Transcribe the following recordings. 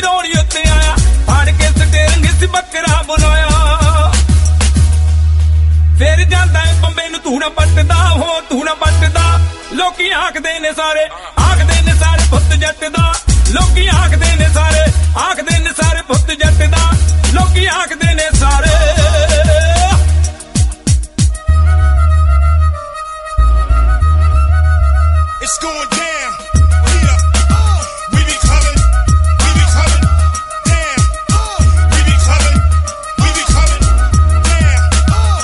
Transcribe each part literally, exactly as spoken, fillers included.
ਰੋੜੀ ਉੱਤੇ ਆਇਆ ਫੜ ਕੇ ਸਟੇਰਿੰਗ ਸੀ ਬੱਕਰਾ ਬਣਾਇਆ ਫਿਰ ਜਾਂਦਾ ਏ ਬੰਬੇ ਨੂੰ ਤੂੰ ਨਾ ਪੱਟਦਾ ਹੋ ਤੂੰ ਨਾ ਪੱਟਦਾ ਲੋਕੀ ਆਖਦੇ ਨੇ ਸਾਰੇ ਆਖਦੇ ਨੇ ਸਾਰੇ ਪੁੱਤ ਜੱਟ ਦਾ ਲੋਕੀ ਆਖਦੇ ਨੇ ਸਾਰੇ ਆਖਦੇ ਨੇ ਸਾਰੇ ਪੁੱਤ ਜੱਟ ਦਾ ਲੋਕੀ ਆਖਦੇ ਨੇ ਸਾਰੇ It's going down. Yeah. We be coming. We be coming. Damn. We be coming. We be coming. Damn.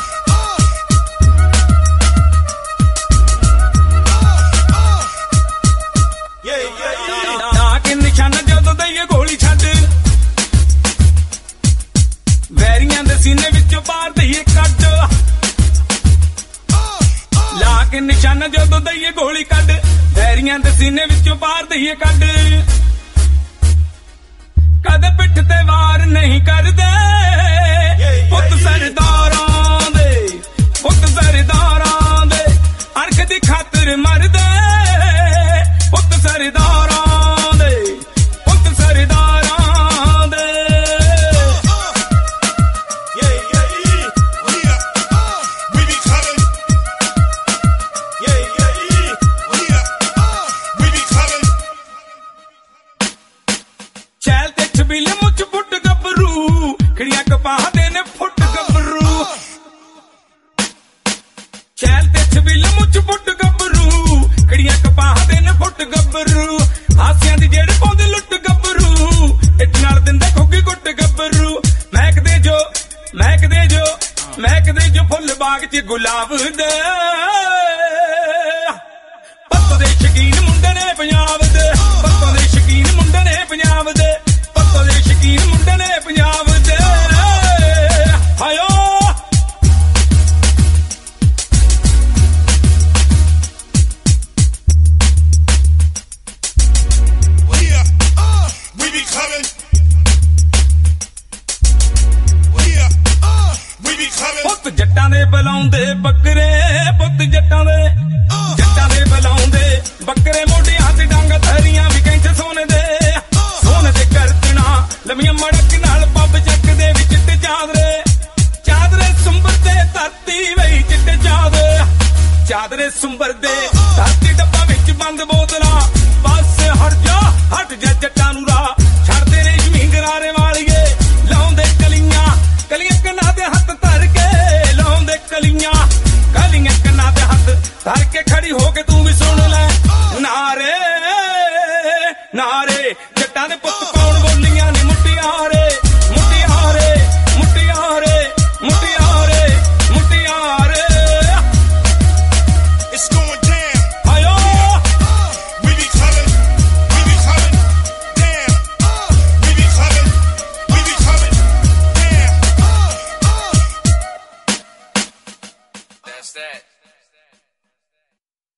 Yeah, yeah, yeah. ਨਾ ਕਿ ਨਿਸ਼ਾਨਾ ਜਦੋਂ ਦਈਏ ਗੋਲੀ ਛੱਡ ਵੈਰੀਆਂ ਦੇ ਸੀਨੇ ਵਿੱਚੋਂ ਬਾਹਰ ਦਈਏ ਕੱਢ ਲਾ ਕੇ ਨਿਸ਼ਾਨਾ ਜਦੋਂ ਦਈਏ ਗੋਲੀ ਕੱਢ ਵੈਰੀਆਂ ਦੇ ਸੀਨੇ ਵਿੱਚੋਂ ਬਾਹਰ ਦਈਏ ਕੱਢ ਕਦੇ ਪਿੱਠ ਤੇ ਵਾਰ ਨਹੀਂ ਕਰਦੇ ਪੁੱਤ ਸਰਦਾਰਾਂ ਦੇ ਪੁੱਤ ਸਰਦਾਰਾਂ ਦੇ ਅਰਖ ਦੀ ਖਾਤਰ ਮਰਦੇ ਪੁੱਤ ਸਰਦਾਰਾਂ ਦੇ ਪੁੱਤ ਸਰਦਾਰਾਂ ਦੇ ਬਿੱਲ ਮੁੱਛ ਫੁੱਟ ਗੱਭਰੂ ਖੜੀਆਂ ਕਪਾਹਦੇ ਨੇ ਫੁੱਟ ਗੱਭਰੂ ਚੈਲ ਤੇ ਛਬਿਲ ਮੁੱਛ ਫੁੱਟ ਗੱਭਰੂ ਖੜੀਆਂ ਕਪਾਹਦੇ ਨੇ ਫੁੱਟ ਗੱਭਰੂ ਹਾਸਿਆਂ ਦੀ ਜਿਹੜੇ ਪਾਉਂਦੇ ਲੁੱਟ ਗੱਭਰੂ ਇੱਟ ਨਾਲ ਦਿੰਦਾ ਖੁੱਗੀ ਗੁੱਟ ਗੱਭਰੂ ਮਹਿਕਦੇ ਜੋ ਮਹਿਕਦੇ ਜੋ ਮਹਿਕਦੇ ਜੋ ਫੁੱਲ ਬਾਗ 'ਚ ਗੁਲਾਬ ਦੇ ਪੱਤੋਂ ਦੇ ਸ਼ਕੀਨ ਮੁੰਡੇ ਨੇ ਪੰਜਾਬ ਦੇ ਪੱਤੋਂ ਦੇ ਸ਼ਕੀਨ ਮੁੰਡੇ ਨੇ ਪੰਜਾਬ ਦੇ ਦੇ ਸ਼ਕੀਨ ਮੁੰਡੇ ਨੇ ਪੰਜਾਬ ਦੇ ਹਾਇਓ We be coming. We be coming. ਪੁੱਤ ਜੱਟਾਂ ਦੇ ਬੁਲਾਉਂਦੇ ਬੱਕਰੇ ਪੁੱਤ ਜੱਟਾਂ ਦੇ ਜੱਟਾਂ ਦੇ ਬੁਲਾਉਂਦੇ ਬੱਕਰੇ ਮੋਢਿਆਂ ਤੇ ਡੰਗ ਧਰੀਆਂ ਵੀ ਕਹਿੰਦੇ ਸੋਨੇ ਦੇ ਸੋਨੇ ਦੇ ਕਰਤਣਾ ਲੰਮੀਆਂ ਮੜਕ ਨਾਲ ਪੱਬ ਚੱਕ ਦੇ ਵਿੱਚ ਚਿੱਟੇ ਚਾਦਰੇ ਚਾਦਰੇ ਸੁੰਬਰ ਦੇ ਧਰਤੀ ਵਈ ਚਿੱਟੇ ਚਾਦਰੇ ਚਾਦਰੇ ਸੁੰਬਰ ਦੇ ਧਰਤੀ ਡੱਬਾ ਵਿੱਚ ਬੰਦ ਬੋਤਲਾਂ ਬਸ ਹਟ ਜਾ ਹਟ ਜਾ ਜੱਟਾਂ ਨੂੰ